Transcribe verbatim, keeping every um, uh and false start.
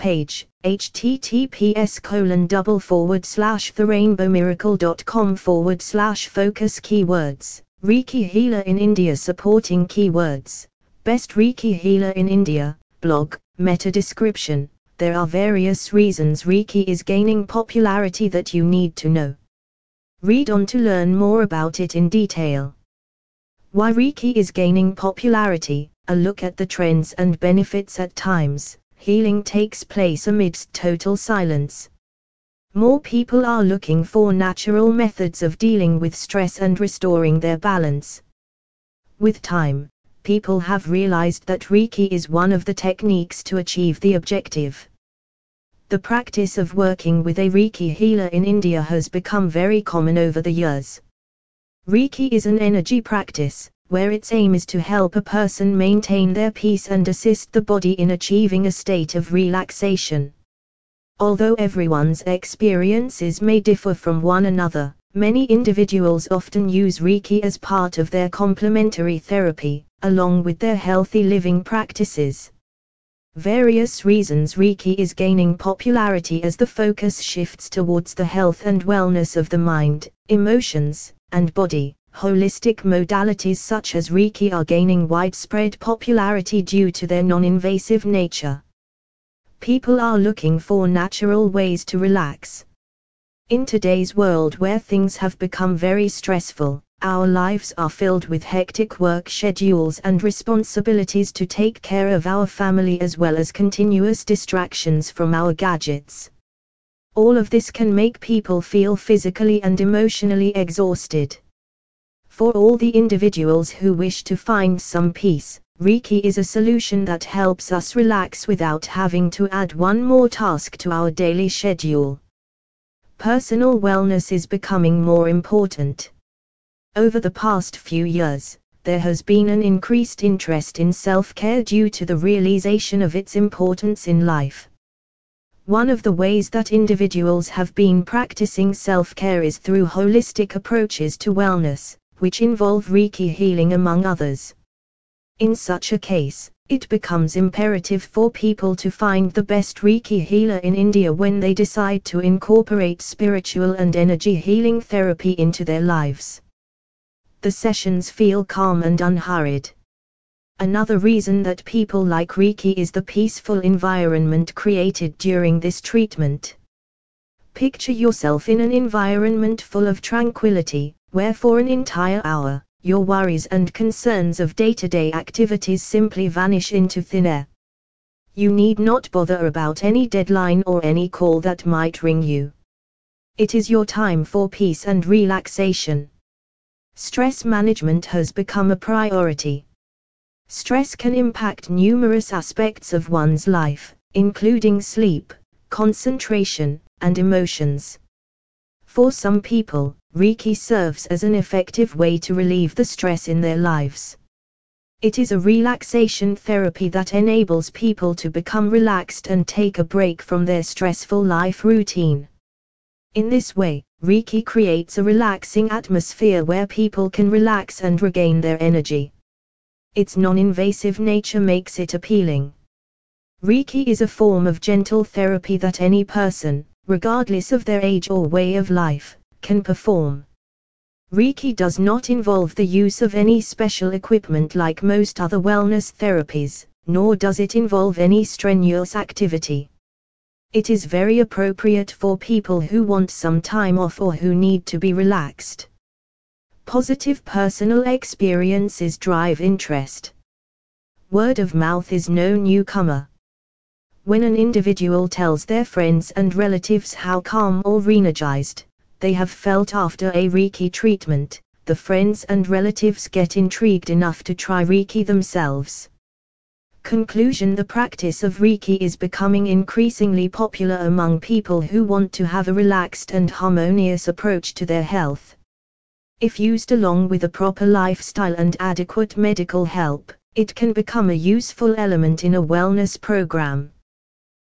page, https colon double forward slash therainbowmiracle.com forward slash focus keywords, Reiki healer in India supporting keywords, best Reiki healer in India, blog, meta description. There are various reasons Reiki is gaining popularity that you need to know. Read on to learn more about it in detail. Why Reiki is gaining popularity, a look at the trends and benefits. At times, healing takes place amidst total silence. More people are looking for natural methods of dealing with stress and restoring their balance. With time, people have realized that Reiki is one of the techniques to achieve the objective. The practice of working with a Reiki healer in India has become very common over the years. Reiki is an energy practice, where its aim is to help a person maintain their peace and assist the body in achieving a state of relaxation. Although everyone's experiences may differ from one another, many individuals often use Reiki as part of their complementary therapy, along with their healthy living practices. Various reasons Reiki is gaining popularity as the focus shifts towards the health and wellness of the mind, emotions, and body. Holistic modalities such as Reiki are gaining widespread popularity due to their non-invasive nature. People are looking for natural ways to relax. In today's world where things have become very stressful, our lives are filled with hectic work schedules and responsibilities to take care of our family as well as continuous distractions from our gadgets. All of this can make people feel physically and emotionally exhausted. For all the individuals who wish to find some peace, Reiki is a solution that helps us relax without having to add one more task to our daily schedule. Personal wellness is becoming more important. Over the past few years, there has been an increased interest in self-care due to the realization of its importance in life. One of the ways that individuals have been practicing self-care is through holistic approaches to wellness, which involve Reiki healing among others. In such a case, it becomes imperative for people to find the best Reiki healer in India when they decide to incorporate spiritual and energy healing therapy into their lives. The sessions feel calm and unhurried. Another reason that people like Reiki is the peaceful environment created during this treatment. Picture yourself in an environment full of tranquility, where for an entire hour, your worries and concerns of day-to-day activities simply vanish into thin air. You need not bother about any deadline or any call that might ring you. It is your time for peace and relaxation. Stress management has become a priority. Stress can impact numerous aspects of one's life, including sleep, concentration, and emotions. For some people, Reiki serves as an effective way to relieve the stress in their lives. It is a relaxation therapy that enables people to become relaxed and take a break from their stressful life routine. In this way, Reiki creates a relaxing atmosphere where people can relax and regain their energy. Its non-invasive nature makes it appealing. Reiki is a form of gentle therapy that any person, regardless of their age or way of life, can perform. Reiki does not involve the use of any special equipment like most other wellness therapies, nor does it involve any strenuous activity. It is very appropriate for people who want some time off or who need to be relaxed. Positive personal experiences drive interest. Word of mouth is no newcomer. When an individual tells their friends and relatives how calm or re-energized they have felt after a Reiki treatment, the friends and relatives get intrigued enough to try Reiki themselves. Conclusion: the practice of Reiki is becoming increasingly popular among people who want to have a relaxed and harmonious approach to their health. If used along with a proper lifestyle and adequate medical help, it can become a useful element in a wellness program.